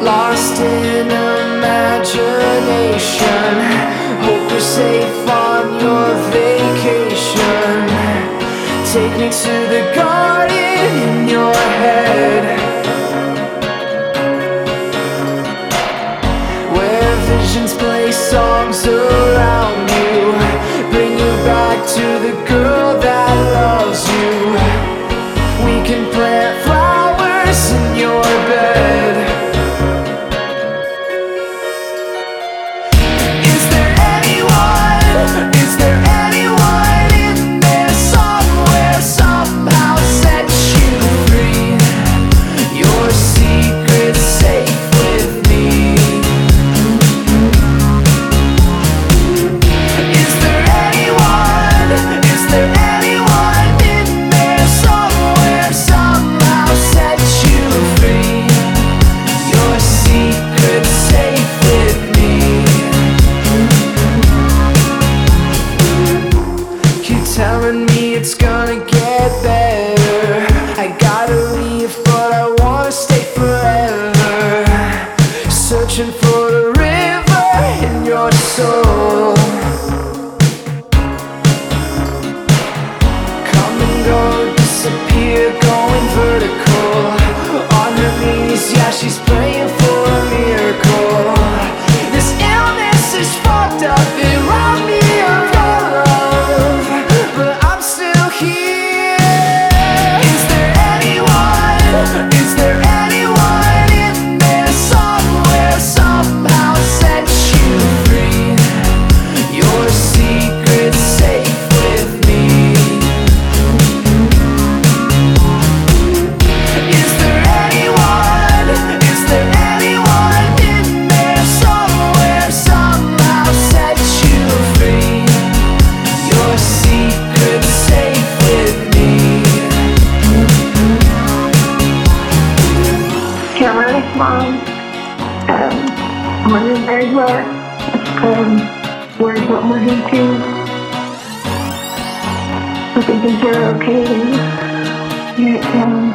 lost in imagination. Hope you're safe on your vacation. Take me to the garden in your head, where visions play songs around you. Bring you back to the girl that loves you. We can plant flowers in your bed. Is there anyone in there somewhere, somehow sets you free? Your secret's safe with me. Is there anyone in there somewhere, somehow sets you free? Your secret's safe with me. Keep telling me it's gonna get better. I gotta leave, but I wanna stay forever. Searching for the river in your soul. Come and go, disappear, going vertical. On her knees, yeah, she's praying for a miracle. This illness is fucked up, it robbed me of your love, but I'm still here. Is there anyone in there somewhere, somehow sets you free? Your secret's safe with me. Is there anyone in there somewhere, somehow sets you free? Your secret's safe with me. Dramatic Mom. On the very well. Where's what we're into? I think you're okay.